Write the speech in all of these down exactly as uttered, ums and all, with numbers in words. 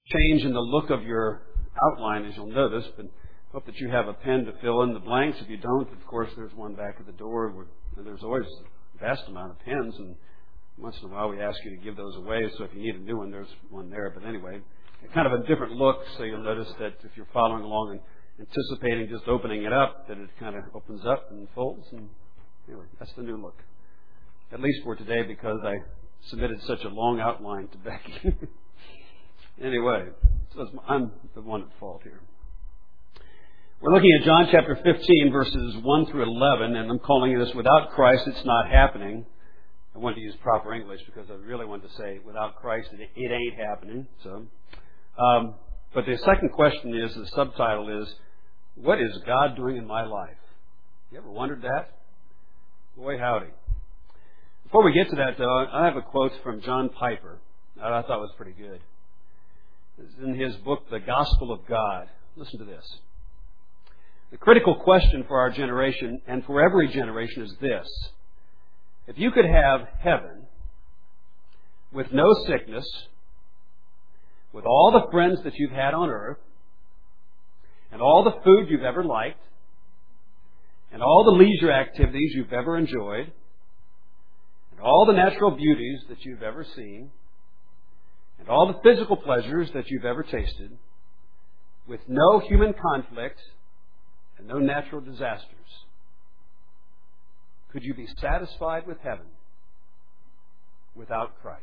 change in the look of your outline, as you'll notice, but hope that you have a pen to fill in the blanks. If you don't, of course, there's one back at the door. Where there's always a vast amount of pens, and once in a while we ask you to give those away, so if you need a new one, there's one there. But anyway, kind of a different look, so you'll notice that if you're following along and anticipating just opening it up, that it kind of opens up and folds. And anyway, that's the new look. At least for today, because I submitted such a long outline to Becky. Anyway, so I'm the one at fault here. We're looking at John chapter fifteen, verses one through eleven, and I'm calling this "Without Christ, It's Not Happening." I wanted to use proper English because I really wanted to say, without Christ, it, it ain't happening. So, um, but the second question is, the subtitle is, what is God doing in my life? You ever wondered that? Boy, howdy. Before we get to that, though, I have a quote from John Piper that I thought was pretty good. It's in his book, The Gospel of God. Listen to this. The critical question for our generation, and for every generation, is this. If you could have heaven with no sickness, with all the friends that you've had on earth, and all the food you've ever liked, and all the leisure activities you've ever enjoyed, and all the natural beauties that you've ever seen, and all the physical pleasures that you've ever tasted, with no human conflict and no natural disasters, could you be satisfied with heaven without Christ?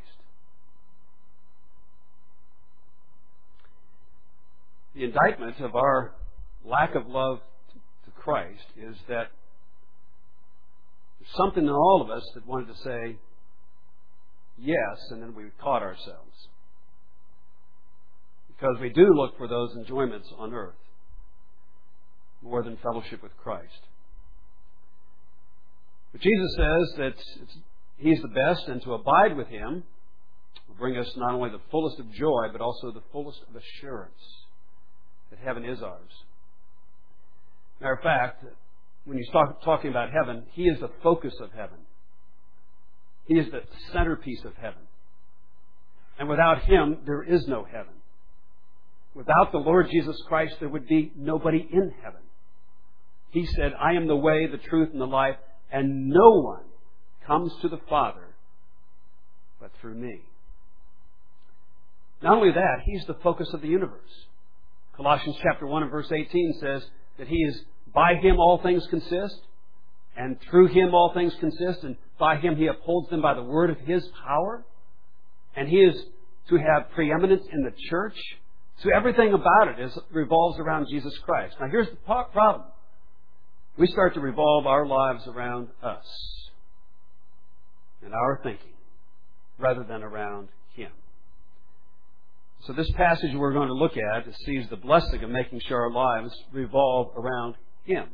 The indictment of our lack of love to Christ is that there's something in all of us that wanted to say yes, and then we caught ourselves. Because we do look for those enjoyments on earth more than fellowship with Christ. But Jesus says that it's, He's the best, and to abide with Him will bring us not only the fullest of joy, but also the fullest of assurance that heaven is ours. Matter of fact, when you start talking about heaven, He is the focus of heaven. He is the centerpiece of heaven. And without Him, there is no heaven. Without the Lord Jesus Christ, there would be nobody in heaven. He said, I am the way, the truth, and the life, and no one comes to the Father but through me. Not only that, He's the focus of the universe. Colossians chapter one and verse eighteen says that He is, by Him all things consist, and through Him all things consist, and by Him He upholds them by the word of His power. And He is to have preeminence in the church. So everything about it is, revolves around Jesus Christ. Now here's the problem. We start to revolve our lives around us and our thinking rather than around Him. So this passage we're going to look at sees the blessing of making sure our lives revolve around Him.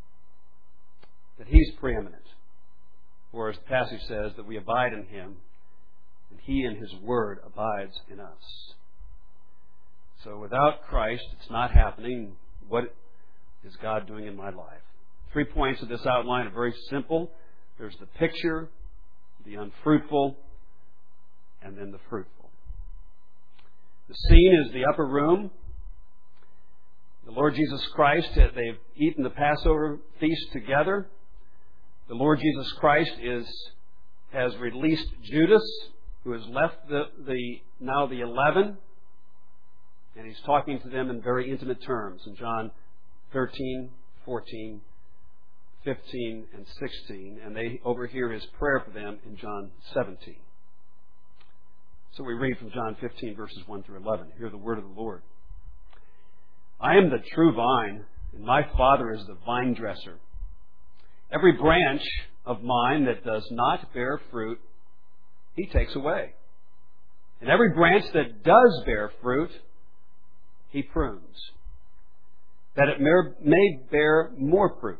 That He's preeminent. Or as the passage says, that we abide in Him and He and His Word abides in us. So without Christ, it's not happening. What is God doing in my life? Three points of this outline are very simple. There's the picture, the unfruitful, and then the fruitful. The scene is the upper room. The Lord Jesus Christ, they've eaten the Passover feast together. The Lord Jesus Christ is has released Judas, who has left the, the now the eleven. And He's talking to them in very intimate terms in John thirteen, fourteen, fifteen, and sixteen. And they overhear His prayer for them in John seventeen. So we read from John fifteen, verses one through eleven. Hear the word of the Lord. I am the true vine, and my Father is the vine dresser. Every branch of mine that does not bear fruit, He takes away. And every branch that does bear fruit, He prunes, that it may bear more fruit.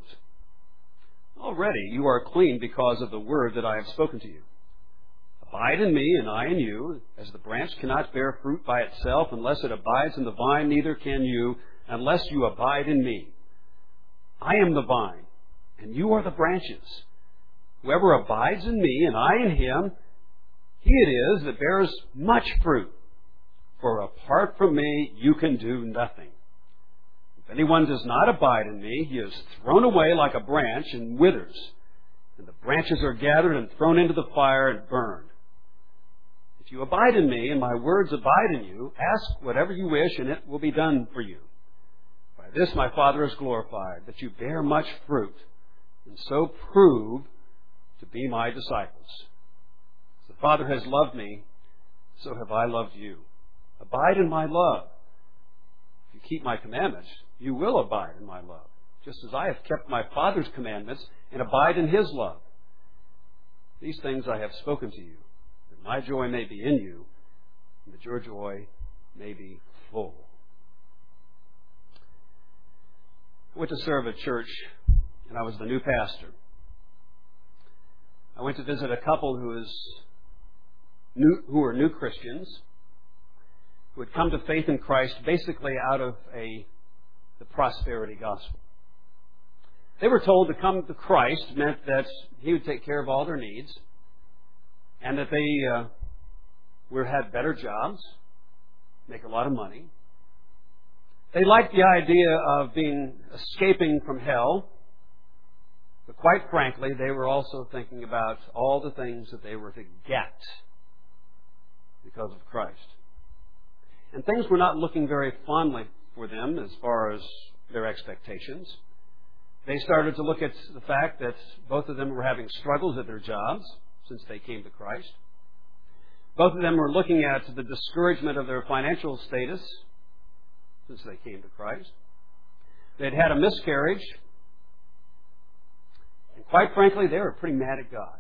Already you are clean because of the word that I have spoken to you. Abide in me, and I in you, as the branch cannot bear fruit by itself unless it abides in the vine, neither can you unless you abide in me. I am the vine, and you are the branches. Whoever abides in me, and I in him, he it is that bears much fruit. For apart from me, you can do nothing. If anyone does not abide in me, he is thrown away like a branch and withers. And the branches are gathered and thrown into the fire and burned. If you abide in me and my words abide in you, ask whatever you wish and it will be done for you. By this my Father is glorified, that you bear much fruit and so prove to be my disciples. As the Father has loved me, so have I loved you. Abide in my love. If you keep my commandments, you will abide in my love, just as I have kept my Father's commandments and abide in his love. These things I have spoken to you, that my joy may be in you, and that your joy may be full. I went to serve at church, and I was the new pastor. I went to visit a couple who is new, who were new Christians, who had come to faith in Christ basically out of a the prosperity gospel. They were told to come to Christ meant that he would take care of all their needs, and that they uh, were had better jobs, make a lot of money. They liked the idea of being escaping from hell, but quite frankly, they were also thinking about all the things that they were to get because of Christ. And things were not looking very fondly for them as far as their expectations. They started to look at the fact that both of them were having struggles at their jobs since they came to Christ. Both of them were looking at the discouragement of their financial status since they came to Christ. They'd had a miscarriage. And quite frankly, they were pretty mad at God.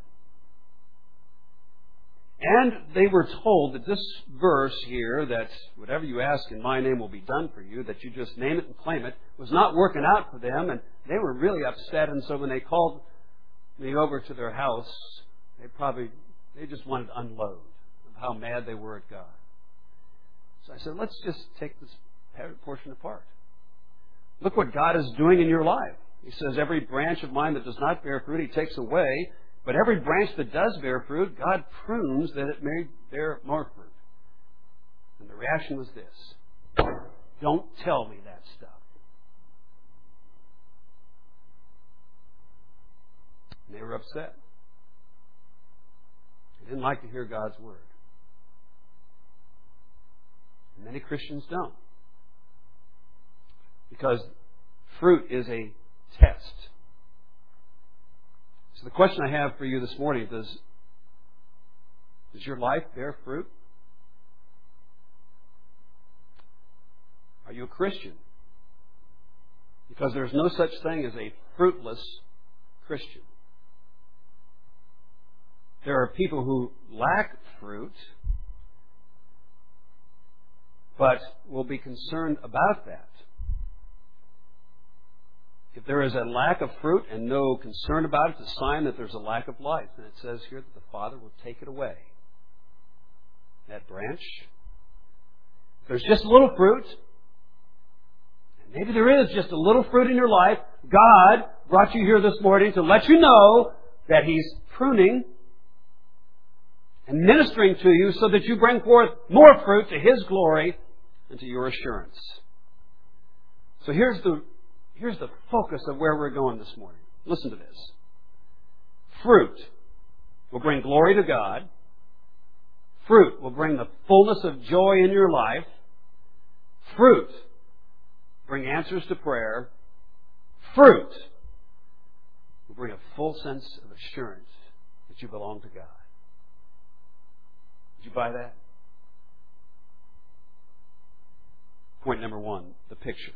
And they were told that this verse here, that whatever you ask in my name will be done for you, that you just name it and claim it, was not working out for them, and they were really upset. And so when they called me over to their house, they probably, they just wanted to unload of how mad they were at God. So I said, let's just take this portion apart. Look what God is doing in your life. He says, every branch of mine that does not bear fruit, he takes away. But every branch that does bear fruit, God prunes that it may bear more fruit. And the reaction was this: don't tell me that stuff. And they were upset. They didn't like to hear God's word. And many Christians don't. Because fruit is a test. So the question I have for you this morning is, does your life bear fruit? Are you a Christian? Because there's no such thing as a fruitless Christian. There are people who lack fruit, but will be concerned about that. If there is a lack of fruit and no concern about it, it's a sign that there's a lack of life. And it says here that the Father will take it away. That branch. If there's just a little fruit, and maybe there is just a little fruit in your life, God brought you here this morning to let you know that He's pruning and ministering to you so that you bring forth more fruit to His glory and to your assurance. So here's the Here's the focus of where we're going this morning. Listen to this. Fruit will bring glory to God. Fruit will bring the fullness of joy in your life. Fruit will bring answers to prayer. Fruit will bring a full sense of assurance that you belong to God. Did you buy that? Point number one, the picture.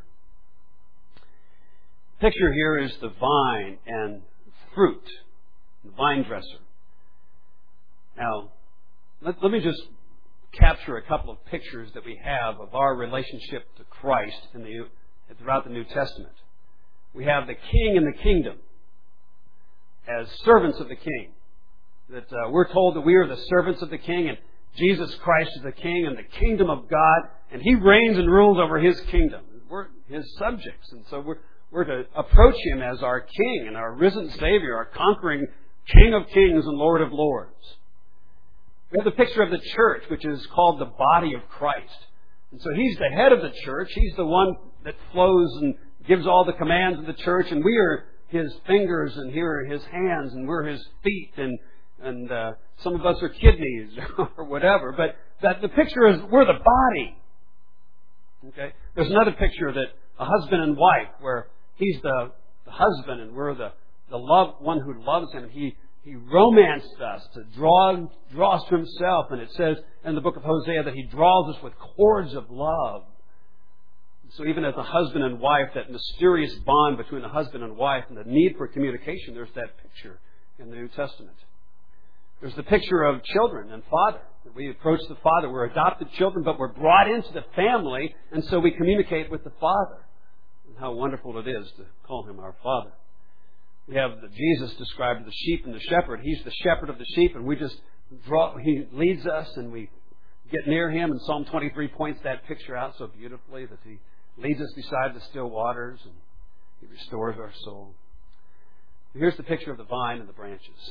Picture here is the vine and fruit, the vine dresser. Now, let, let me just capture a couple of pictures that we have of our relationship to Christ in the, throughout the New Testament. We have the king and the kingdom as servants of the king. That uh, we're told that we are the servants of the king, and Jesus Christ is the king and the kingdom of God, and He reigns and rules over His kingdom. We're His subjects, and so we're We're to approach Him as our King and our risen Savior, our conquering King of kings and Lord of lords. We have the picture of the church, which is called the body of Christ. And so He's the head of the church. He's the one that flows and gives all the commands of the church, and we are His fingers, and here are His hands, and we're His feet, and and uh, some of us are kidneys or whatever. But that the picture is we're the body. Okay. There's another picture that a husband and wife, where He's the, the husband and we're the the love one who loves Him. He He romanced us to draw draw us to Himself, and it says in the book of Hosea that He draws us with cords of love. So even as a husband and wife, that mysterious bond between the husband and wife and the need for communication, there's that picture in the New Testament. There's the picture of children and father. We approach the Father. We're adopted children, but we're brought into the family, and so we communicate with the Father. And how wonderful it is to call Him our Father. We have the Jesus described as the sheep and the shepherd. He's the shepherd of the sheep, and we just draw. He leads us, and we get near Him. And Psalm twenty-three points that picture out so beautifully, that He leads us beside the still waters, and He restores our soul. Here's the picture of the vine and the branches.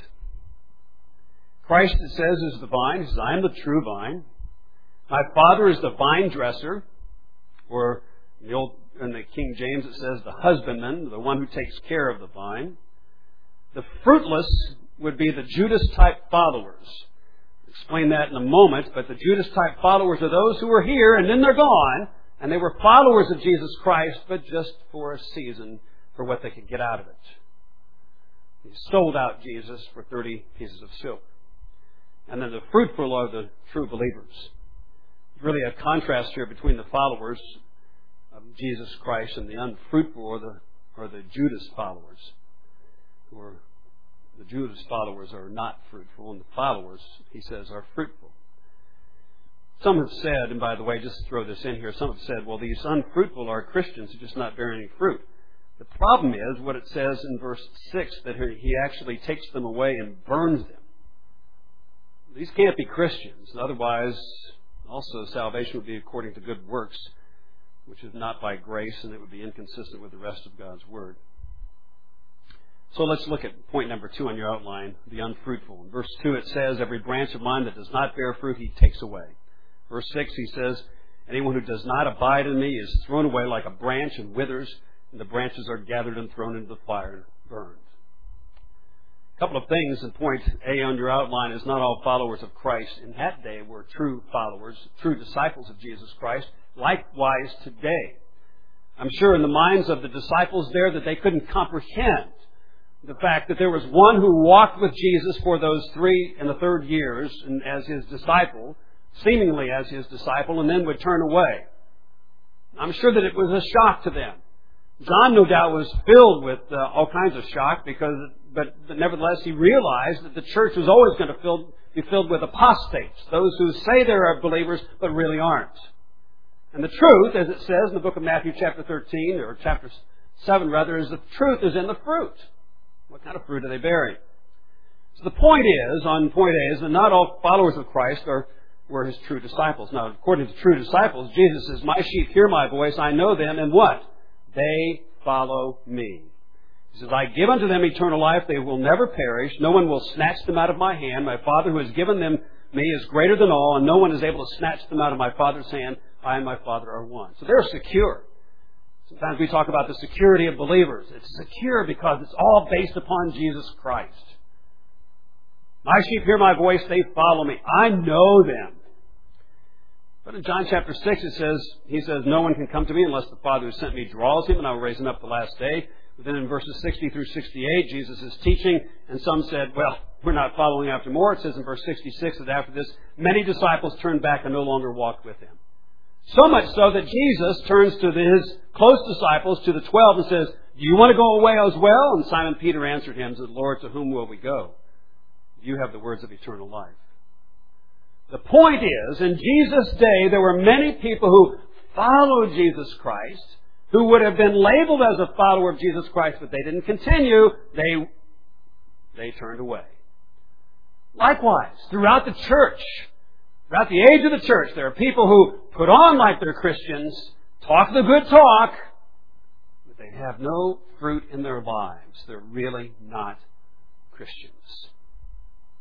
Christ, it says, is the vine. He says, I am the true vine. My Father is the vine dresser. Or in the old, in the King James, it says the husbandman, the one who takes care of the vine. The fruitless would be the Judas-type followers. I'll explain that in a moment, but the Judas-type followers are those who are here and then they're gone, and they were followers of Jesus Christ, but just for a season, for what they could get out of it. He sold out Jesus for thirty pieces of silver. And then the fruitful are the true believers. There's really a contrast here between the followers of Jesus Christ and the unfruitful, or the, or the Judas followers. Who are, the Judas followers are not fruitful, and the followers, he says, are fruitful. Some have said, and by the way, just to throw this in here, some have said, well, these unfruitful are Christians who just not bear any fruit. The problem is what it says in verse six, that He actually takes them away and burns them. These can't be Christians. Otherwise, also salvation would be according to good works, which is not by grace, and it would be inconsistent with the rest of God's Word. So let's look at point number two on your outline, the unfruitful. In verse two it says, every branch of mine that does not bear fruit, He takes away. Verse six, He says, anyone who does not abide in Me is thrown away like a branch and withers, and the branches are gathered and thrown into the fire and burned. A couple of things in point A on your outline is not all followers of Christ in that day were true followers, true disciples of Jesus Christ. Likewise today. I'm sure in the minds of the disciples there that they couldn't comprehend the fact that there was one who walked with Jesus for those three and the third years and as His disciple, seemingly as His disciple, and then would turn away. I'm sure that it was a shock to them. John, no doubt, was filled with uh, all kinds of shock, because, but, but nevertheless, he realized that the church was always going to fill, be filled with apostates, those who say they are believers but really aren't. And the truth, as it says in the book of Matthew chapter thirteen, or chapter seven rather, is the truth is in the fruit. What kind of fruit are they bearing? So the point is, on point A, is that not all followers of Christ are were His true disciples. Now, according to true disciples, Jesus says, my sheep hear My voice, I know them, and what? They follow Me. He says, I give unto them eternal life. They will never perish. No one will snatch them out of My hand. My Father who has given them Me is greater than all, and no one is able to snatch them out of My Father's hand. I and My Father are one. So they're secure. Sometimes we talk about the security of believers. It's secure because it's all based upon Jesus Christ. My sheep hear My voice. They follow Me. I know them. But in John chapter six, it says, He says, no one can come to Me unless the Father who sent Me draws him, and I will raise him up the last day. But then in verses sixty through sixty-eight, Jesus is teaching, and some said, well, we're not following after more. It says in verse sixty-six that after this, many disciples turned back and no longer walked with Him. So much so that Jesus turns to His close disciples, to the twelve, and says, do you want to go away as well? And Simon Peter answered Him and said, Lord, to whom will we go? You have the words of eternal life. The point is, in Jesus' day, there were many people who followed Jesus Christ, who would have been labeled as a follower of Jesus Christ, but they didn't continue. They, they turned away. Likewise, throughout the church, throughout the age of the church, there are people who put on like they're Christians, talk the good talk, but they have no fruit in their lives. They're really not Christians.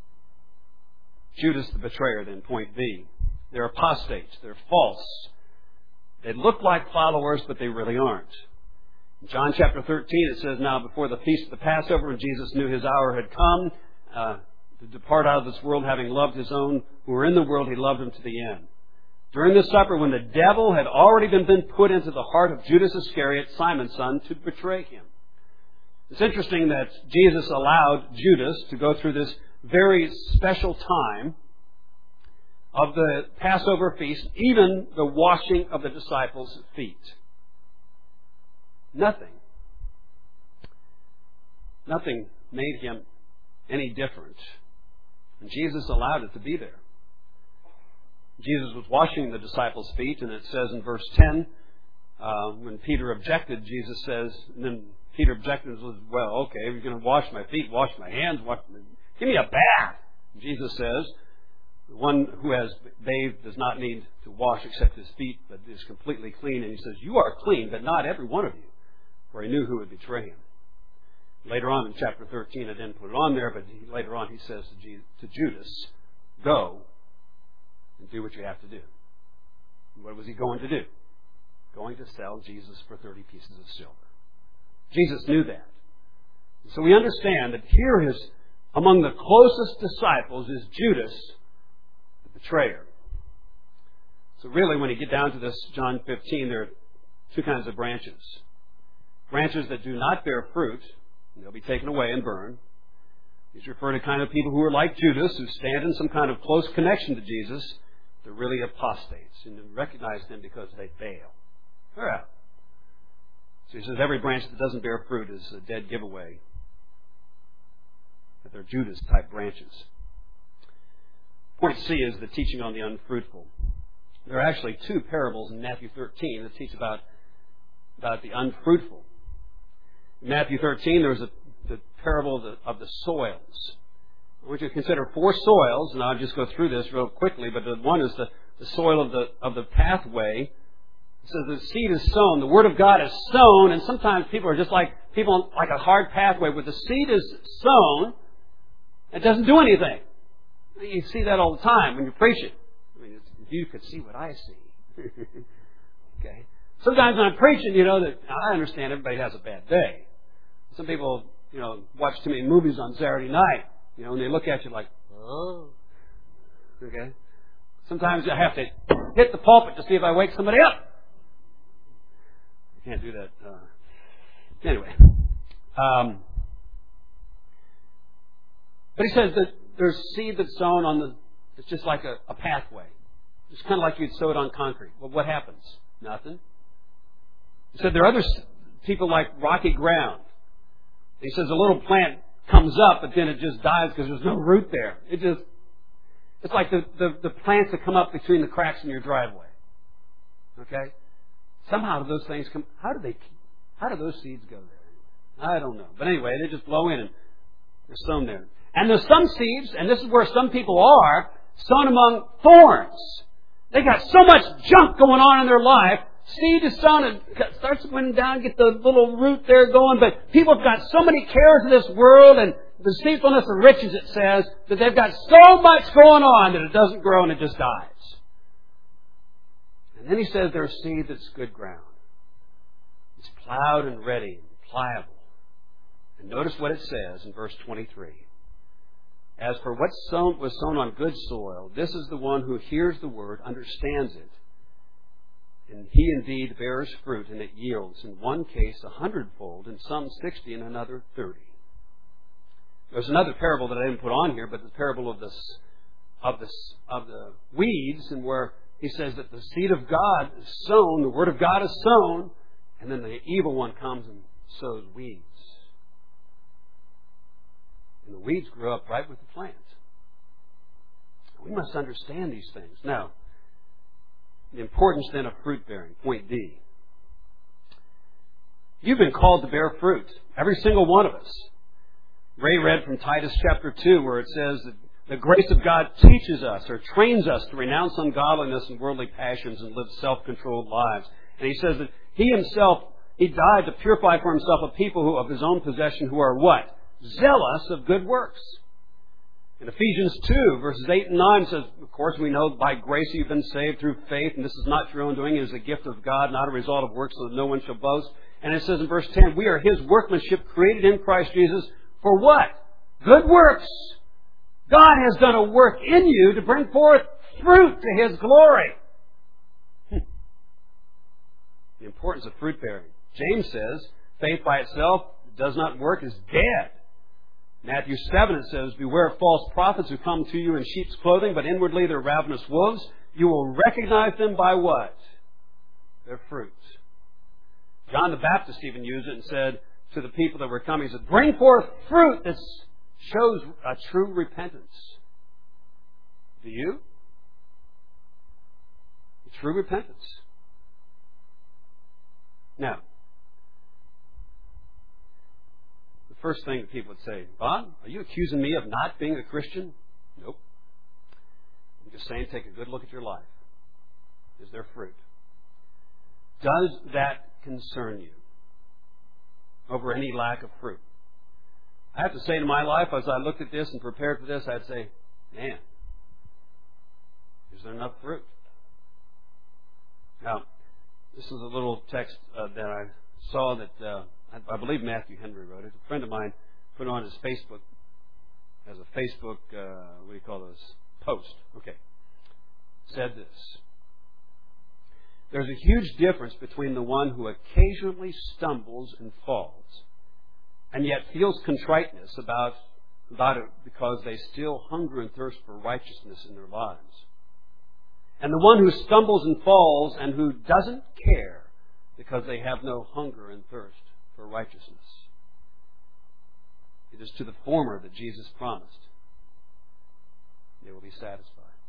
Judas the betrayer, then, point B. They're apostates. They're false. They look like followers, but they really aren't. In John chapter thirteen, it says, now before the feast of the Passover, when Jesus knew his hour had come uh, to depart out of this world, having loved his own who were in the world, he loved them to the end. During the supper, when the devil had already been, been put into the heart of Judas Iscariot, Simon's son, to betray him. It's interesting that Jesus allowed Judas to go through this very special time of the Passover feast, even the washing of the disciples' feet. Nothing. Nothing made him any different. And Jesus allowed it to be there. Jesus was washing the disciples' feet, and it says in verse ten, uh, when Peter objected, Jesus says, and then Peter objected and says, well, okay, if you're going to wash my feet, wash my hands, wash my, give me a bath. Jesus says, the one who has bathed does not need to wash except his feet, but is completely clean. And he says, you are clean, but not every one of you. For he knew who would betray him. Later on in chapter thirteen, I didn't put it on there, but he, later on he says to, Jesus, to Judas, go and do what you have to do. And what was he going to do? Going to sell Jesus for thirty pieces of silver. Jesus knew that. So we understand that here is, among the closest disciples is Judas, the betrayer. So really, when you get down to this, John fifteen, there are two kinds of branches. Branches that do not bear fruit, and they'll be taken away and burned. These refer to kind of people who are like Judas, who stand in some kind of close connection to Jesus. They're really apostates, and you recognize them because they fail. They're out. So he says every branch that doesn't bear fruit is a dead giveaway. That they're Judas-type branches. Point C is the teaching on the unfruitful. There are actually two parables in Matthew thirteen that teach about, about the unfruitful. In Matthew thirteen, there's a, the parable of the, of the soils. I want you to consider four soils, and I'll just go through this real quickly, but the one is the, the soil of the, of the pathway. It says the seed is sown, the Word of God is sown, and sometimes people are just like people like a hard pathway where the seed is sown, it doesn't do anything. You see that all the time when you preach it. I mean, if you could see what I see. Okay. Sometimes when I'm preaching, you know, that I understand everybody has a bad day. Some people, you know, watch too many movies on Saturday night, you know, and they look at you like, oh. Okay. Sometimes I have to hit the pulpit to see if I wake somebody up. I can't do that. Uh, anyway. Um, but he says that there's seed that's sown on the, it's just like a, a pathway. It's kind of like you'd sow it on concrete. Well, what happens? Nothing. He said there are other people like rocky ground. He says a little plant comes up, but then it just dies because there's no root there. It just, it's like the, the, the plants that come up between the cracks in your driveway. Okay? Somehow those things come, how do they, how do those seeds go there? I don't know. But anyway, they just blow in and they're sown there. And there's some seeds, and this is where some people are, sown among thorns. They got so much junk going on in their life. Seed is sown and starts going down, get the little root there going. But people have got so many cares of this world and the deceitfulness of riches, it says, that they've got so much going on that it doesn't grow and it just dies. And then he says there's seed that's good ground. It's plowed and ready and pliable. And notice what it says in verse twenty-three. As for what sown, was sown on good soil, this is the one who hears the word, understands it. And he indeed bears fruit, and it yields, in one case a hundredfold, in some sixty, and another thirty. There's another parable that I didn't put on here, but the parable of this of this of the weeds, and where he says that the seed of God is sown, the word of God is sown, and then the evil one comes and sows weeds. And the weeds grow up right with the plant. We must understand these things. Now, the importance then of fruit bearing. Point D. You've been called to bear fruit. Every single one of us. Ray read from Titus chapter two where it says that the grace of God teaches us or trains us to renounce ungodliness and worldly passions and live self-controlled lives. And he says that he himself, he died to purify for himself a people who of his own possession who are what? Zealous of good works. In Ephesians two, verses eight and nine says, of course, we know by grace you've been saved through faith, and this is not your own doing, it is a gift of God, not a result of works, so that no one shall boast. And it says in verse ten, we are His workmanship created in Christ Jesus for what? Good works. God has done a work in you to bring forth fruit to His glory. The importance of fruit bearing. James says, faith by itself does not work, is dead. Matthew seven, it says, beware of false prophets who come to you in sheep's clothing, but inwardly they're ravenous wolves. You will recognize them by what? Their fruits. John the Baptist even used it and said to the people that were coming, he said, bring forth fruit that shows a true repentance. Do you? A true repentance. Now, the first thing that people would say, Bob, are you accusing me of not being a Christian? Nope. I'm just saying take a good look at your life. Is there fruit? Does that concern you over any lack of fruit? I have to say to my life, as I looked at this and prepared for this, I'd say, man, is there enough fruit? Now, this is a little text uh, that I saw that uh, I, I believe Matthew Henry wrote it. A friend of mine put on his Facebook, as a Facebook, uh, what do you call those, post. Okay. Said this. There's a huge difference between the one who occasionally stumbles and falls and yet feels contriteness about, about it because they still hunger and thirst for righteousness in their lives, and the one who stumbles and falls and who doesn't care because they have no hunger and thirst for righteousness. It is to the former that Jesus promised they will be satisfied.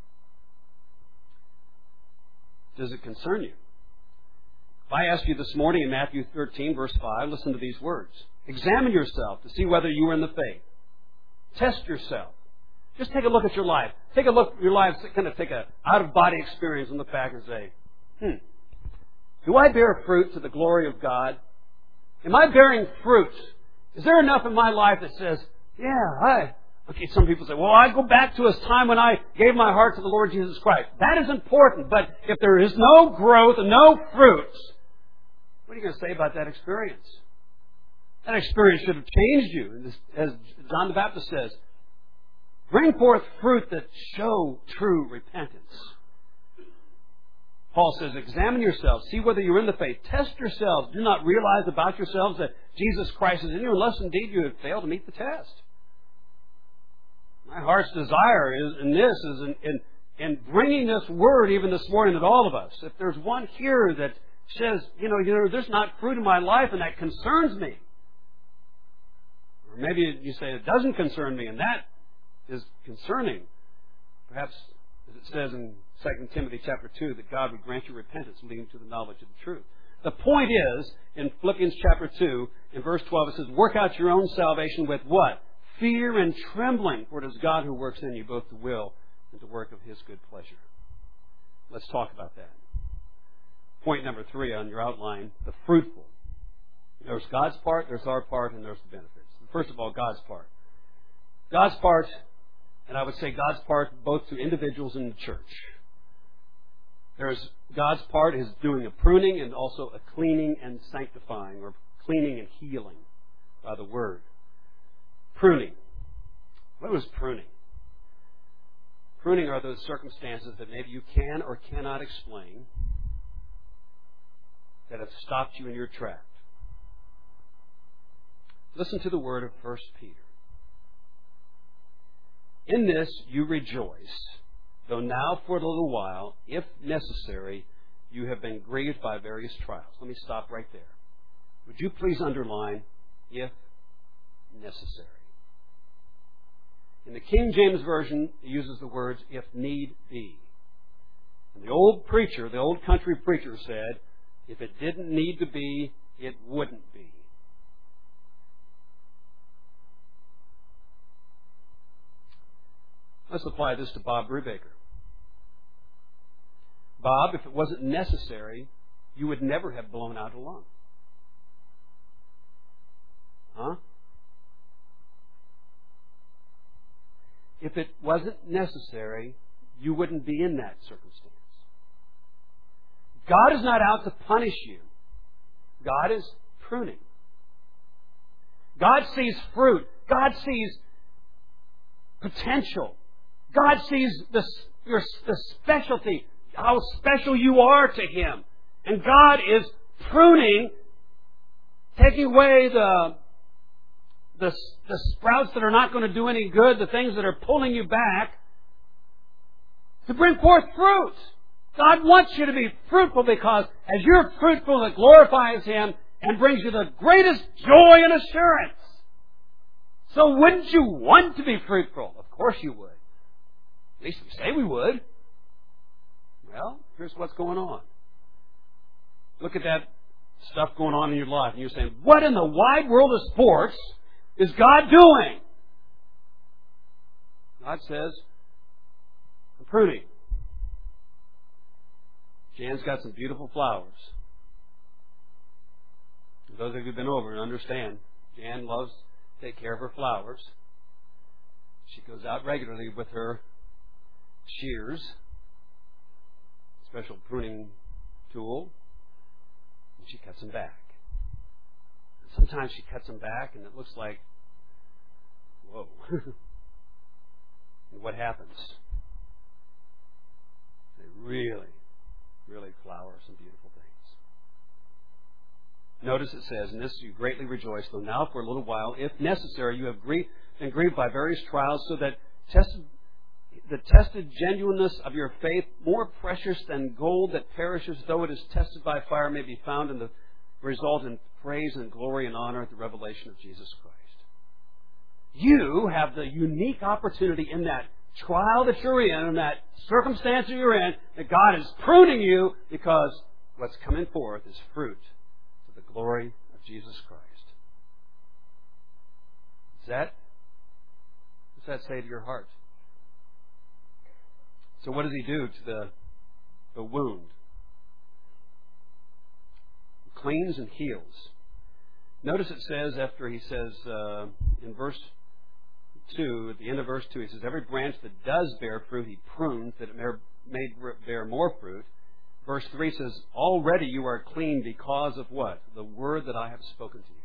Does it concern you? If I asked you this morning in Matthew thirteen, verse five, listen to these words. Examine yourself to see whether you are in the faith. Test yourself. Just take a look at your life. Take a look at your life, kind of take a out-of-body experience and look back and say, hmm, do I bear fruit to the glory of God? Am I bearing fruit? Is there enough in my life that says, yeah, I... Okay, some people say, well, I go back to a time when I gave my heart to the Lord Jesus Christ. That is important, but if there is no growth and no fruit, what are you going to say about that experience? That experience should have changed you. As John the Baptist says, bring forth fruit that show true repentance. Paul says, examine yourselves, see whether you're in the faith. Test yourselves. Do not realize about yourselves that Jesus Christ is in you, unless indeed you have failed to meet the test. My heart's desire is in this is in, in, in bringing this word even this morning to all of us. If there's one here that says, you know, you know, there's not fruit in my life and that concerns me. Or maybe you say it doesn't concern me and that is concerning. Perhaps, as it says in Second Timothy chapter two, that God would grant you repentance leading to the knowledge of the truth. The point is, in Philippians chapter two, in verse twelve, it says, work out your own salvation with what? Fear and trembling, for it is God who works in you both to will and to work of His good pleasure. Let's talk about that. Point number three on your outline, the fruitful. There's God's part, there's our part, and there's the benefits. First of all, God's part. God's part, and I would say God's part both to individuals and the church. There's God's part is doing a pruning and also a cleaning and sanctifying, or cleaning and healing by the Word. Pruning. What was pruning? Pruning are those circumstances that maybe you can or cannot explain that have stopped you in your track. Listen to the word of First Peter. In this you rejoice, though now for a little while, if necessary, you have been grieved by various trials. Let me stop right there. Would you please underline, if necessary? In the King James Version, it uses the words, if need be. And the old preacher, the old country preacher said, if it didn't need to be, it wouldn't be. Let's apply this to Bob Brubaker. Bob, if it wasn't necessary, you would never have blown out a lung. Huh? if it wasn't necessary, you wouldn't be in that circumstance. God is not out to punish you. God is pruning. God sees fruit. God sees potential. God sees the, your, the specialty, how special you are to Him. And God is pruning, taking away the, the, the sprouts that are not going to do any good, the things that are pulling you back, to bring forth fruit. God wants you to be fruitful because as you're fruitful, it glorifies Him and brings you the greatest joy and assurance. So wouldn't you want to be fruitful? Of course you would. At least we say we would. Well, here's what's going on. Look at that stuff going on in your life, and you're saying, what in the wide world of sports is God doing? God says, I'm pruning. Jan's got some beautiful flowers. Those of you who've been over and understand, Jan loves to take care of her flowers. She goes out regularly with her shears, special pruning tool, and she cuts them back. And sometimes she cuts them back and it looks like, whoa. And what happens? They really, really flower some beautiful things. Notice it says, in this you greatly rejoice, though now for a little while, if necessary, you have grieved, been grieved by various trials, so that tested, the tested genuineness of your faith, more precious than gold that perishes, though it is tested by fire, may be found in the result in praise and glory and honor at the revelation of Jesus Christ. You have the unique opportunity in that trial that you're in, in that circumstance that you're in, that God is pruning you because what's coming forth is fruit to the glory of Jesus Christ. Is that, what does that say to your heart? So what does He do to the, the wound? He cleans and heals. Notice it says, after He says uh, in verse two, at the end of verse two, He says, every branch that does bear fruit, He prunes, that it may bear more fruit. Verse three says, already you are clean because of what? The word that I have spoken to you.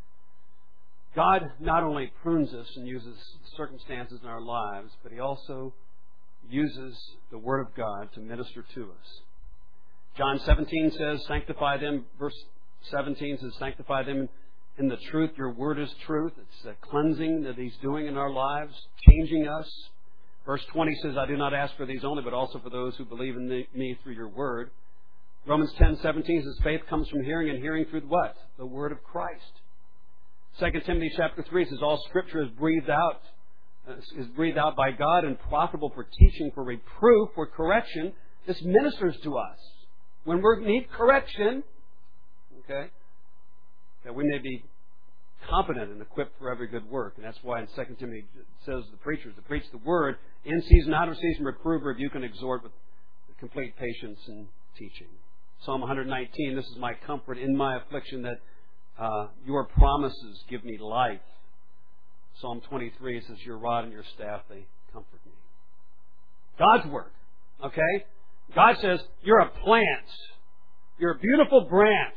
God not only prunes us and uses circumstances in our lives, but He also uses the Word of God to minister to us. John seventeen says, sanctify them. Verse seventeen says, sanctify them in the truth. Your Word is truth. It's a cleansing that He's doing in our lives, changing us. Verse twenty says, I do not ask for these only, but also for those who believe in the, me through your Word. Romans ten seventeen says, faith comes from hearing, and hearing through what? The Word of Christ. Second Timothy chapter three says, all Scripture is breathed out, uh, is breathed out by God and profitable for teaching, for reproof, for correction. This ministers to us. When we need correction, okay, that we may be competent and equipped for every good work. And that's why in Second Timothy it says the preachers to preach the Word in season, out of season, reprove, rebuke, and exhort with complete patience and teaching. Psalm one nineteen, this is my comfort in my affliction, that uh, your promises give me life. Psalm twenty-three says, your rod and your staff, they comfort me. God's work. Okay? God says, you're a plant. You're a beautiful branch.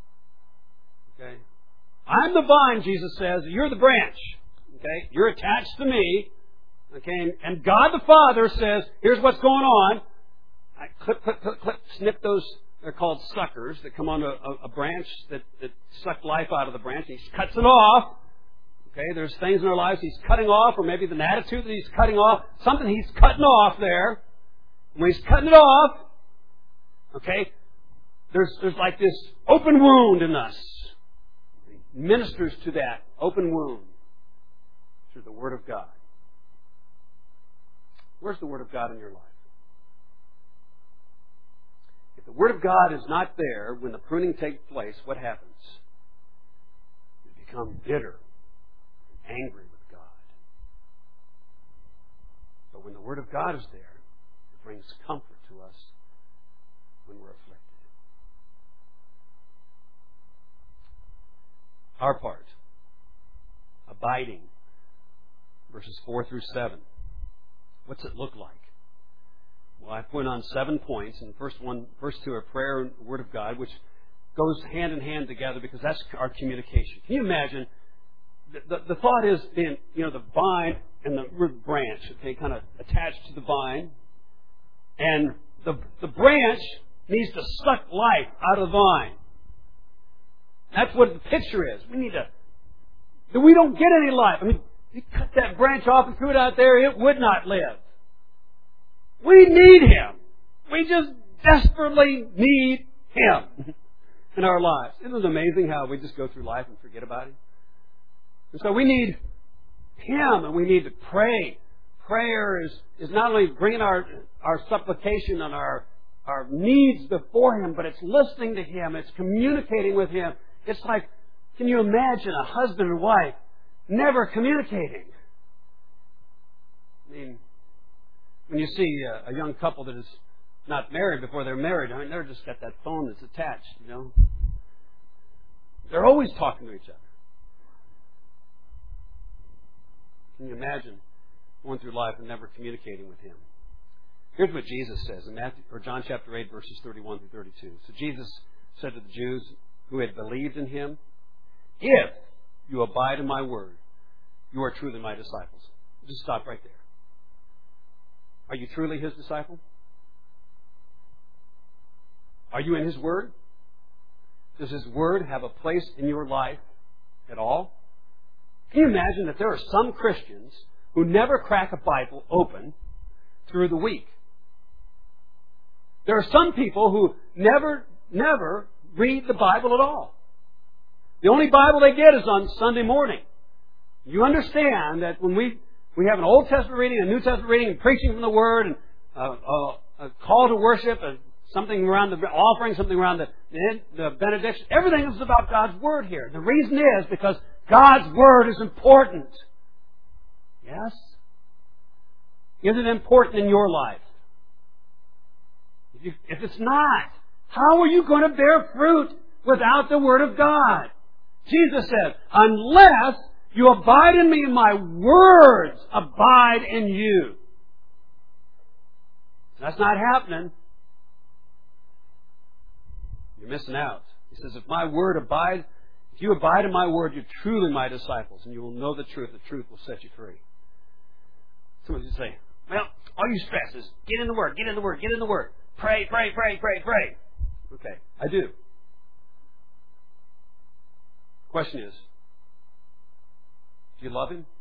Okay? I'm the vine, Jesus says. You're the branch. Okay? You're attached to me. Okay? And God the Father says, here's what's going on. I clip, clip, clip, clip, snip those. They're called suckers that come on a, a branch that, that suck life out of the branch. He cuts it off. Okay? There's things in our lives He's cutting off, or maybe an attitude that He's cutting off. Something He's cutting off there. When He's cutting it off, okay, there's, there's like this open wound in us. He ministers to that open wound through the Word of God. Where's the Word of God in your life? If the Word of God is not there when the pruning takes place, what happens? You become bitter, angry with God. But when the Word of God is there, it brings comfort to us when we're afflicted. Our part, abiding, verses four through seven. What's it look like? Well, I put on seven points, and the first one, first two are prayer and the Word of God, which goes hand in hand together because that's our communication. Can you imagine? The, the, the thought is, being, you know, the vine and the root branch, okay, kind of attached to the vine, and the the branch needs to suck life out of the vine. That's what the picture is. We need to. We don't get any life. I mean, you cut that branch off and threw it out there, it would not live. We need Him. We just desperately need Him in our lives. Isn't it amazing how we just go through life and forget about Him? And so we need Him, and we need to pray. Prayer is, is not only bringing our, our supplication and our, our needs before Him, but it's listening to Him. It's communicating with Him. It's like, can you imagine a husband and wife never communicating? I mean, when you see a, a young couple that is not married before they're married, I mean, they're just got that phone that's attached, you know. They're always talking to each other. Can you imagine going through life and never communicating with Him? Here's what Jesus says in Matthew, or John chapter eight, verses thirty-one through thirty-two. So Jesus said to the Jews who had believed in Him, "If you abide in my word, you are truly my disciples." Just stop right there. Are you truly His disciple? Are you in His word? Does His word have a place in your life at all? Can you imagine that there are some Christians who never crack a Bible open through the week? There are some people who never, never read the Bible at all. The only Bible they get is on Sunday morning. You understand that when we, we have an Old Testament reading, a New Testament reading, and preaching from the Word, and uh, uh, a call to worship, and something around the offering, something around the, the benediction, everything is about God's Word here. The reason is because God's Word is important. Yes? Is it important in your life? If, you, if it's not, how are you going to bear fruit without the Word of God? Jesus said, unless you abide in me and my words abide in you. That's not happening. You're missing out. He says, if my word abides, if you abide in my word, you're truly my disciples, and you will know the truth. The truth will set you free. Someone just say, well, all you stress is get in the Word, get in the Word, get in the Word. Pray, pray, pray, pray, pray. Okay, I do. Question is, do you love Him?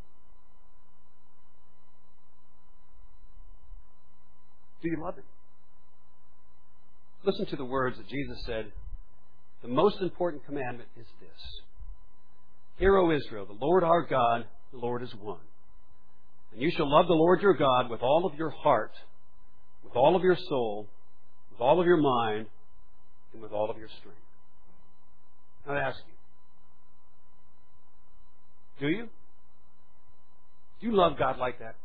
Do you love Him? Listen to the words that Jesus said. The most important commandment is this. Hear, O Israel, the Lord our God, the Lord is one. And you shall love the Lord your God with all of your heart, with all of your soul, with all of your mind, and with all of your strength. Now I ask you, do you? Do you love God like that?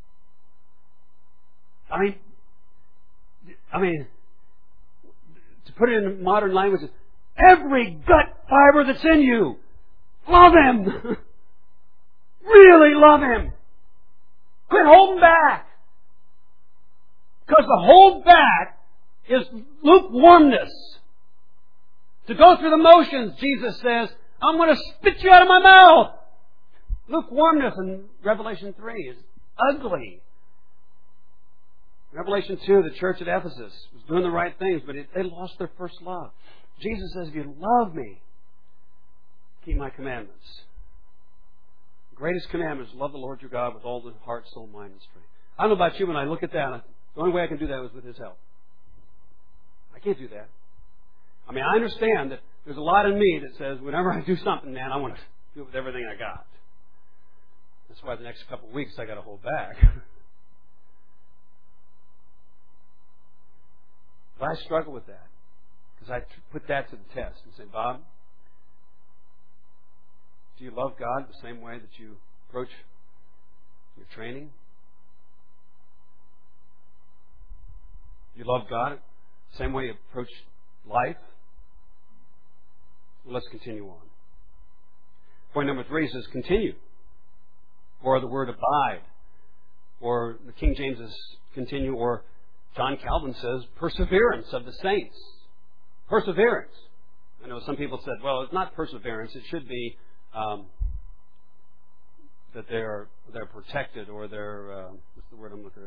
I mean, I mean, to put it in modern language, every gut fiber that's in you, love Him. Really love Him. Quit holding back. Because the hold back is lukewarmness. To go through the motions, Jesus says, I'm going to spit you out of my mouth. Lukewarmness in Revelation three is ugly. Revelation two, the church at Ephesus was doing the right things, but it, they lost their first love. Jesus says, if you love me, keep my commandments. The greatest commandment is love the Lord your God with all the heart, soul, mind, and strength. I don't know about you, when I look at that, the only way I can do that is with His help. I can't do that. I mean, I understand that there's a lot in me that says, whenever I do something, man, I want to do it with everything I got. That's why the next couple of weeks I got to hold back. But I struggle with that because I put that to the test and say, Bob, do you love God the same way that you approach your training? Do you love God the same way you approach life? Well, let's continue on. Point number three says, continue. Or the word abide. or the King James continue, or John Calvin says, perseverance of the saints. Perseverance. I know some people said, well, it's not perseverance. It should be um, that they're they're protected, or they're uh, what's the word I'm looking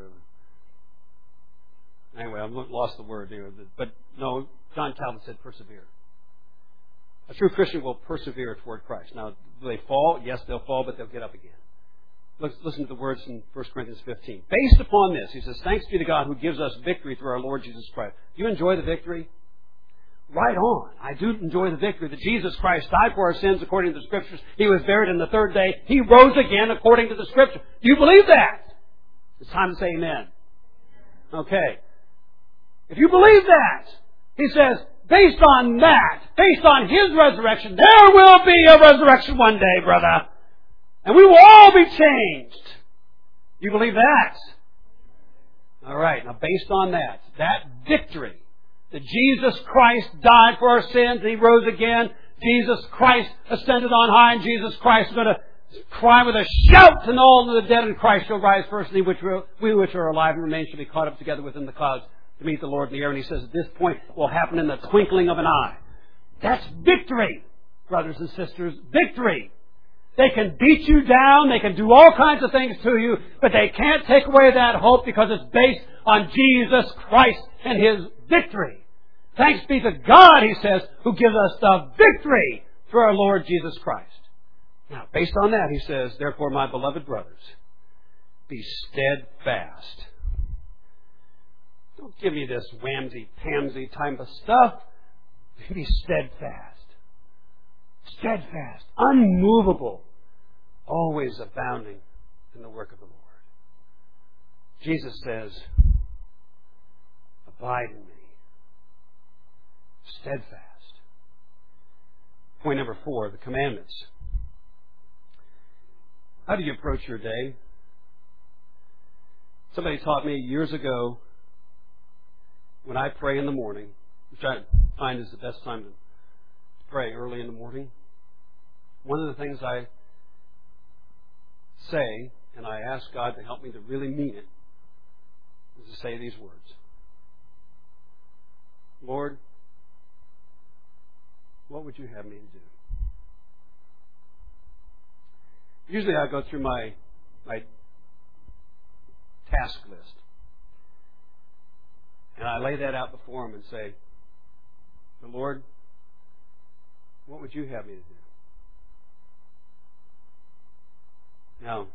at? Anyway, I've lost the word here. But no, John Calvin said persevere. A true Christian will persevere toward Christ. Now, do they fall? Yes, they'll fall, but they'll get up again. Let's listen to the words in First Corinthians fifteen. Based upon this, he says, thanks be to God who gives us victory through our Lord Jesus Christ. Do you enjoy the victory? Right on. I do enjoy the victory that Jesus Christ died for our sins according to the Scriptures. He was buried, and the third day He rose again according to the Scripture. Do you believe that? It's time to say amen. Okay. If you believe that, he says, based on that, based on His resurrection, there will be a resurrection one day, brother. And we will all be changed. You believe that? All right. Now, based on that, that victory, that Jesus Christ died for our sins, and He rose again. Jesus Christ ascended on high, and Jesus Christ is going to cry with a shout to all of the dead in Christ shall rise first, and we which, we which are alive and remain shall be caught up together within the clouds to meet the Lord in the air. And He says at this point it will happen in the twinkling of an eye. That's victory, brothers and sisters. Victory. They can beat you down, they can do all kinds of things to you, but they can't take away that hope because it's based on Jesus Christ and His victory. Thanks be to God, he says, who gives us the victory through our Lord Jesus Christ. Now, based on that, he says, therefore, my beloved brothers, be steadfast. Don't give me this whamsy-pamsy type of stuff. Be steadfast. Steadfast, unmovable, always abounding in the work of the Lord. Jesus says, abide in me. Steadfast. Point number four, the commandments. How do you approach your day? Somebody taught me years ago, when I pray in the morning, which I find is the best time to pray early in the morning, one of the things I say, and I ask God to help me to really mean it, is to say these words. Lord, what would you have me to do? Usually I go through my my task list. And I lay that out before Him and say, Lord, what would you have me to do? Now,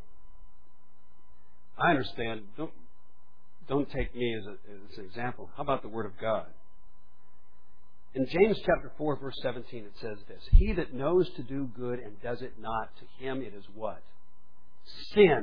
I understand. Don't don't take me as, a, as an example. How about the Word of God? In James chapter four, verse seventeen, it says this: He that knows to do good and does it not, to him it is what? Sin.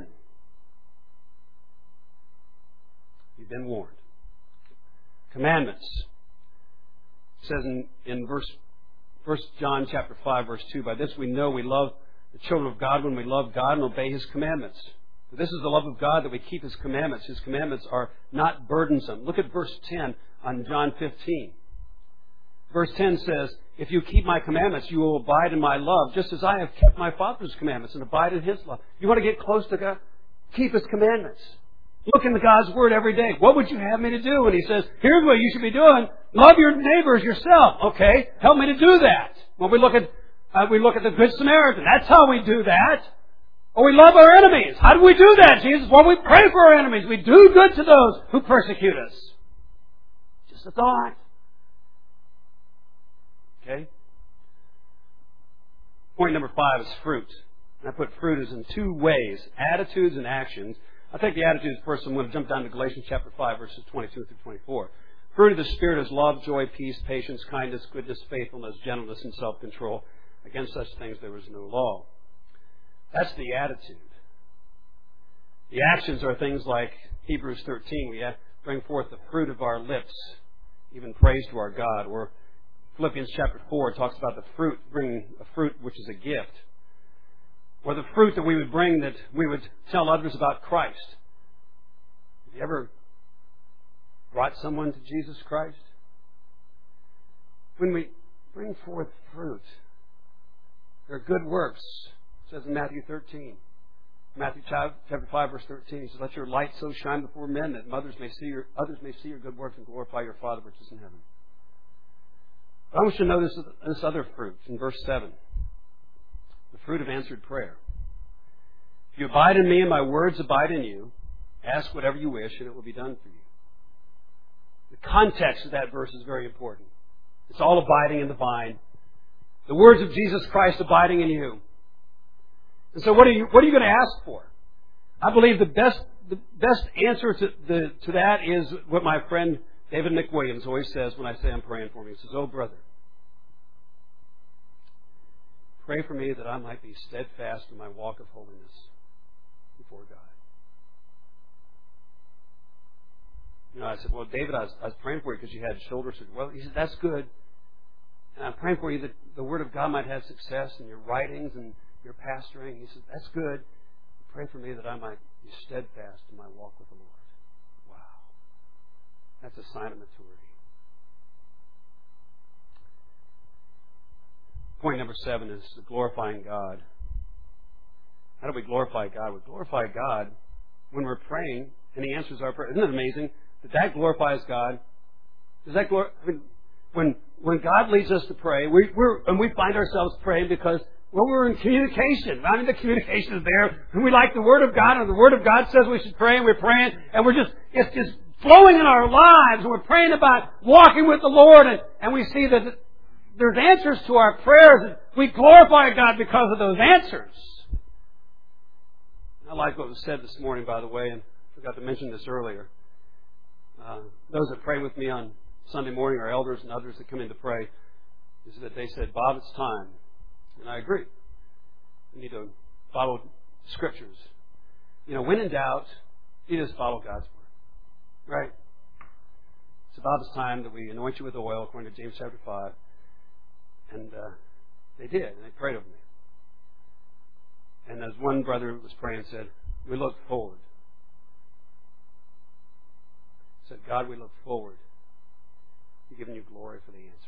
You've been warned. Commandments. It says in, in verse First John chapter five, verse two, by this we know we love the children of God when we love God and obey His commandments. For this is the love of God, that we keep His commandments. His commandments are not burdensome. Look at verse ten on John fifteen. Verse ten says, if you keep my commandments, you will abide in my love, just as I have kept my Father's commandments and abide in His love. You want to get close to God? Keep His commandments. Look into God's Word every day. What would you have me to do? And He says, here's what you should be doing. Love your neighbors yourself. Okay, help me to do that. When we look at uh, we look at the Good Samaritan, that's how we do that. Or we love our enemies. How do we do that, Jesus? Well, we pray for our enemies. We do good to those who persecute us. Just a thought. Okay? Point number five is fruit. I put fruit as in two ways, attitudes and actions. I'll take the attitudes first. I'm going to jump down to Galatians chapter five, verses twenty-two through twenty-four. Fruit of the Spirit is love, joy, peace, patience, kindness, goodness, faithfulness, gentleness, and self-control. Against such things there is no law. That's the attitude. The actions are things like Hebrews thirteen. We bring forth the fruit of our lips, even praise to our God. Or Philippians chapter four talks about the fruit, bringing a fruit which is a gift. Or the fruit that we would bring, that we would tell others about Christ. Have you ever brought someone to Jesus Christ? When we bring forth fruit, there are good works, it says in Matthew thirteen. Matthew chapter five, verse thirteen. He says, "Let your light so shine before men that others may see your others may see your good works and glorify your Father which is in heaven." But I want you to notice this other fruit in verse seven. The fruit of answered prayer. "If you abide in me and my words abide in you, ask whatever you wish and it will be done for you." The context of that verse is very important. It's all abiding in the vine. The words of Jesus Christ abiding in you. And so what are you, what are you going to ask for? I believe the best, the best answer to, the, to that is what my friend David McWilliams always says when I say I'm praying for him. He says, "Oh, brother, pray for me that I might be steadfast in my walk of holiness before God." You know, I said, "Well, David, I was, I was praying for you because you had shoulder surgery." Well, he said, "That's good. And I'm praying for you that the Word of God might have success in your writings and your pastoring." He said, "That's good. Pray for me that I might be steadfast in my walk with the Lord." Wow. That's a sign of maturity. Point number seven is glorifying God. How do we glorify God? We glorify God when we're praying and He answers our prayer. Isn't it amazing that that glorifies God? Does that glor- I mean, when when God leads us to pray, we, we're and we find ourselves praying because well, we're in communication. I mean, the communication is there, and we like the Word of God, and the Word of God says we should pray, and we're praying, and we're just it's just flowing in our lives. And we're praying about walking with the Lord, and, and we see that there's answers to our prayers, and we glorify God because of those answers. I like what was said this morning, by the way, and I forgot to mention this earlier. Uh, those that pray with me on Sunday morning, our elders and others that come in to pray, is that they said, "Bob, it's time." And I agree. We need to follow Scriptures. You know, when in doubt, you just follow God's Word. Right? It's about this time that we anoint you with oil, according to James chapter five. And uh, they did, and they prayed over me. And as one brother was praying said, "We look forward." He said, "God, we look forward to giving you glory for the answer."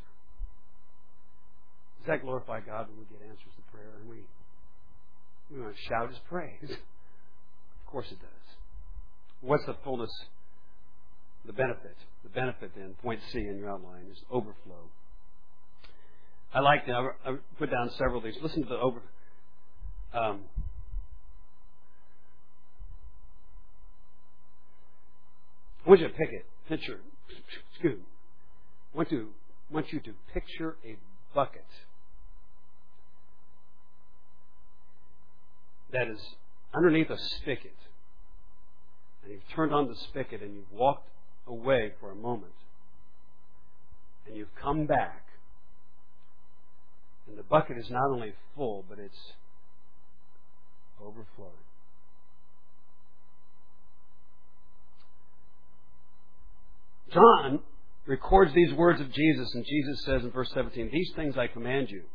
Does that glorify God when we get answers to prayer and we we want to shout His praise? Of course it does. What's the fullness, the benefit? The benefit then, point C in your outline, is overflow. I like that. I put down several of these. Listen to the over. Um, I want you to pick it. Picture. Excuse me. I want to I want you to picture a bucket that is underneath a spigot. And you've turned on the spigot and you've walked away for a moment. And you've come back. And the bucket is not only full, but it's overflowing. John records these words of Jesus, and Jesus says in verse seventeen, "These things I command you.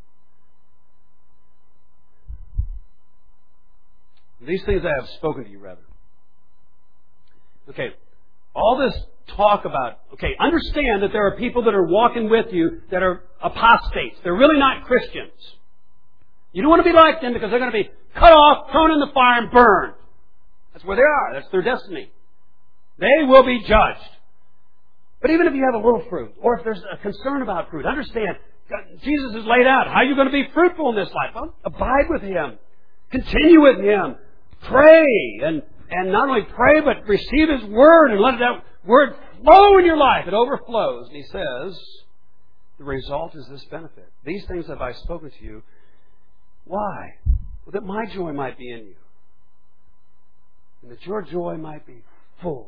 These things I have spoken to you, rather." Okay, all this talk about, okay, understand that there are people that are walking with you that are apostates. They're really not Christians. You don't want to be like them because they're going to be cut off, thrown in the fire, and burned. That's where they are. That's their destiny. They will be judged. But even if you have a little fruit, or if there's a concern about fruit, understand, Jesus has laid out how you're going to be fruitful in this life. Well, abide with Him. Continue with Him. Pray. And, and not only pray, but receive His Word and let that Word flow in your life. It overflows. And He says, the result is this benefit. These things have I spoken to you. Why? Well, that my joy might be in you. And that your joy might be full.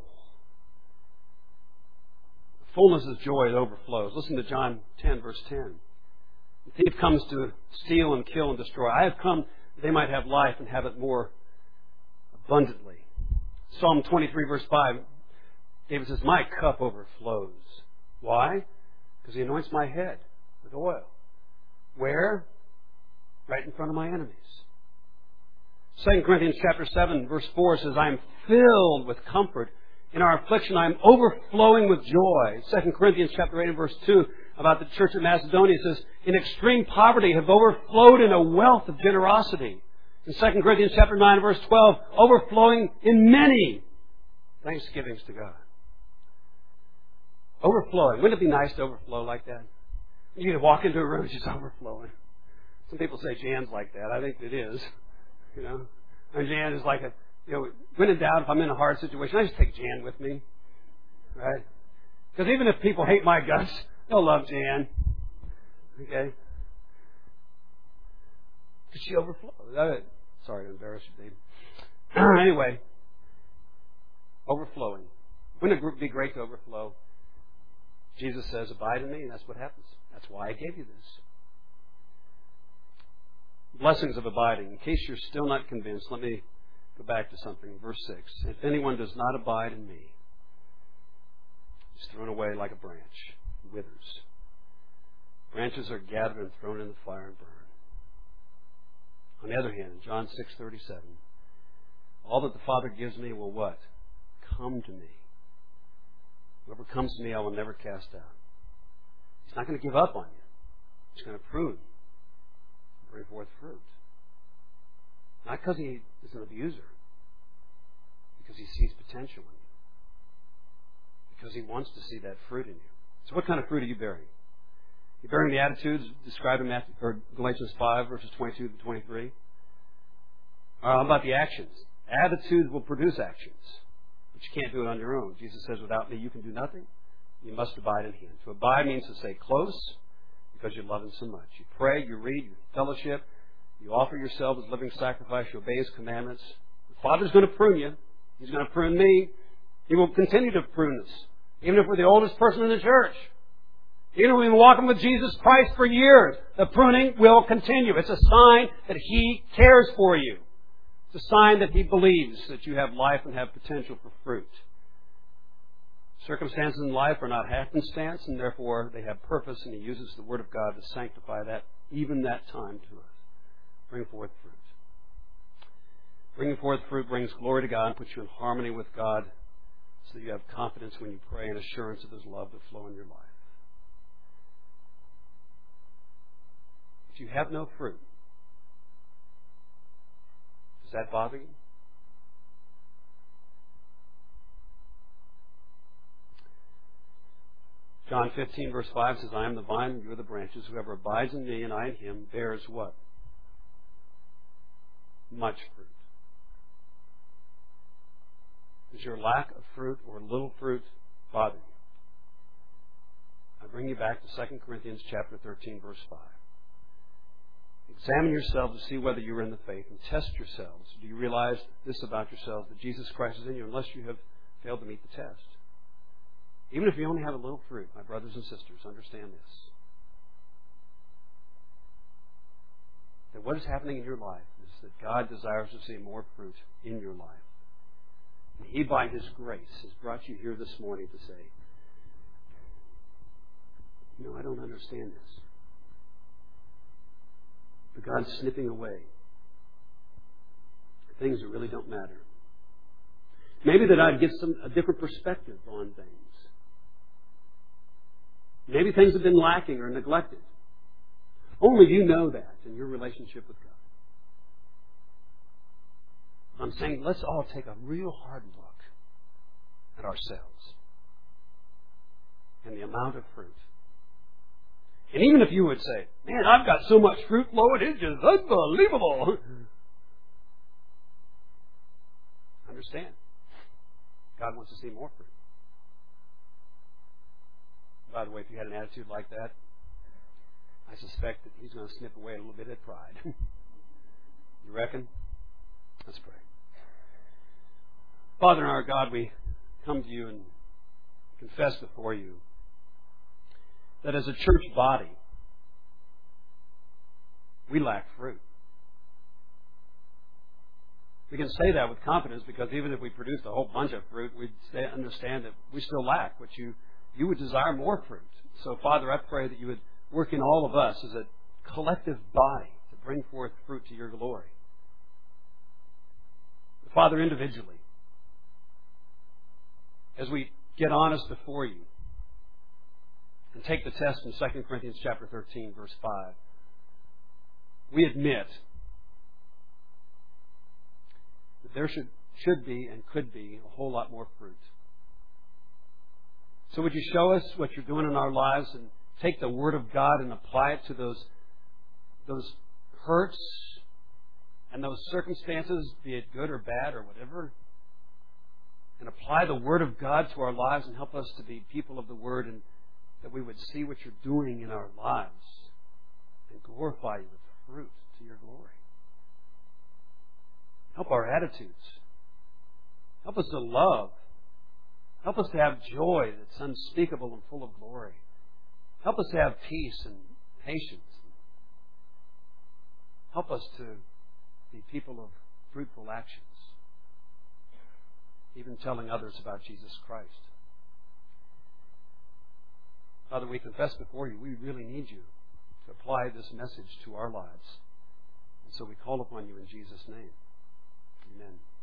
Fullness of joy, it overflows. Listen to John ten, verse ten. The thief comes to steal and kill and destroy. I have come that they might have life and have it more abundantly. Psalm twenty-three, verse five. David says, "My cup overflows." Why? Because He anoints my head with oil. Where? Right in front of my enemies. Second Corinthians chapter seven, verse four says, "I am filled with comfort. In our affliction, I am overflowing with joy." Second Corinthians chapter eight and verse two about the church of Macedonia says, "In extreme poverty have overflowed in a wealth of generosity." In Second Corinthians chapter nine, verse twelve, overflowing in many thanksgivings to God. Overflowing. Wouldn't it be nice to overflow like that? You could walk into a room and just overflowing. Some people say Jan's like that. I think it is. You know, and Jan is like a, you know, when in doubt, if I'm in a hard situation, I just take Jan with me. Right? Because even if people hate my guts, they'll love Jan. Okay? Because she overflows. Uh, sorry to embarrass you, babe. Anyway, overflowing. Wouldn't it be great to overflow? Jesus says, abide in me, and that's what happens. That's why I gave you this. Blessings of abiding. In case you're still not convinced, let me go back to something. Verse six. If anyone does not abide in me, he's thrown away like a branch. He withers. Branches are gathered and thrown in the fire and burn. On the other hand, in John six thirty-seven, all that the Father gives me will what? Come to me. Whoever comes to me, I will never cast out. He's not going to give up on you. He's going to prune, bring forth fruit. Not because he is an abuser, because he sees potential in you. Because he wants to see that fruit in you. So what kind of fruit are you bearing? You're bearing the attitudes described in Matthew, or Galatians five, verses twenty-two to twenty-three? Or how about the actions? Attitudes will produce actions. But you can't do it on your own. Jesus says, without me you can do nothing. You must abide in Him. To abide means to stay close because you love Him so much. You pray, you read, you fellowship, you offer yourself as living sacrifice, you obey His commandments. The Father's going to prune you. He's going to prune me. He will continue to prune us. Even if we're the oldest person in the church. Even if we've been walking with Jesus Christ for years, the pruning will continue. It's a sign that He cares for you. It's a sign that He believes that you have life and have potential for fruit. Circumstances in life are not happenstance, and therefore they have purpose, and He uses the Word of God to sanctify that, even that time to us. Bring forth fruit. Bringing forth fruit brings glory to God and puts you in harmony with God so that you have confidence when you pray and assurance of His love to flow in your life. If you have no fruit, does that bother you? John fifteen, verse five says, I am the vine, and you are the branches. Whoever abides in me and I in him bears what? Much fruit. Does your lack of fruit or little fruit bother you? I bring you back to Second Corinthians chapter thirteen, verse five. Examine yourselves to see whether you are in the faith, and test yourselves. Do you realize this about yourselves, that Jesus Christ is in you, unless you have failed to meet the test? Even if you only have a little fruit, my brothers and sisters, understand this. That what is happening in your life is that God desires to see more fruit in your life. And He, by His grace, has brought you here this morning to say, you know, I don't understand this. But God's snipping away things that really don't matter. Maybe that I'd get some a different perspective on things. Maybe things have been lacking or neglected. Only you know that in your relationship with God. I'm saying let's all take a real hard look at ourselves and the amount of fruit. And even if you would say, man, I've got so much fruit, Lord, it's just unbelievable. Understand. God wants to see more fruit. By the way, if you had an attitude like that, I suspect that He's going to snip away a little bit at pride. You reckon? Let's pray. Father and our God, we come to You and confess before You that as a church body, we lack fruit. We can say that with confidence because even if we produced a whole bunch of fruit, we'd stay, understand that we still lack what you, you would desire more fruit. So, Father, I pray that You would work in all of us as a collective body to bring forth fruit to Your glory. Father, individually, as we get honest before You, and take the test in Second Corinthians chapter thirteen, verse five. We admit there should, should be and could be a whole lot more fruit. So would you show us what you're doing in our lives and take the Word of God and apply it to those, those hurts and those circumstances, be it good or bad or whatever, and apply the Word of God to our lives and help us to be people of the Word, and that we would see what you're doing in our lives and glorify you with the fruit to your glory. Help our attitudes. Help us to love. Help us to have joy that's unspeakable and full of glory. Help us to have peace and patience. Help us to be people of fruitful actions, even telling others about Jesus Christ. Father, we confess before you, we really need you to apply this message to our lives. And so we call upon you in Jesus' name. Amen.